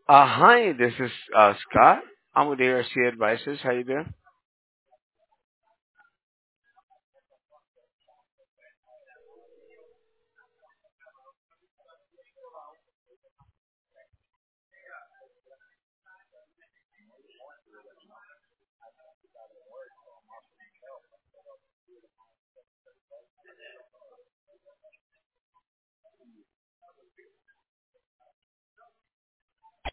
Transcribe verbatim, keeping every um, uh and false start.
Uh, hi, this is uh, Scott. I'm with A R C Advisors. How you doing?